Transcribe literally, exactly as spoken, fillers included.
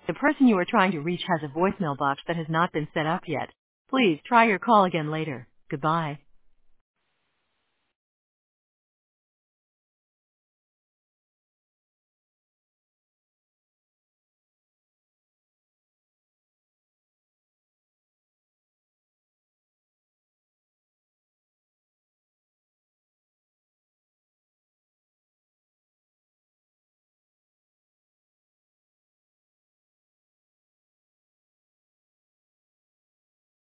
The person you are trying to reach has a voicemail box that has not been set up yet. Please try your call again later. Goodbye.